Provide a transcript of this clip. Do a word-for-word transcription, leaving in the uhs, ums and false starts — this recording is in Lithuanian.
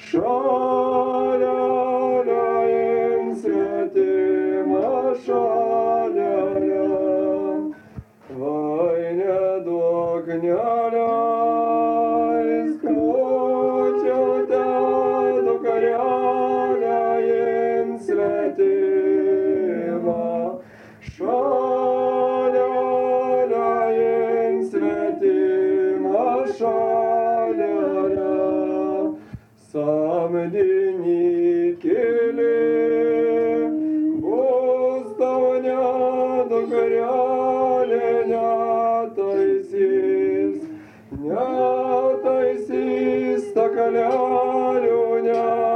Šaleliajam svetim šaleliam, vai neduok neleis, kočiau tedu kareliajam svetimą. Šaleliajam svetimą šaleliam, samdini keli, bus tau neduok karelė netaisys, netaisys ta kalelių ne.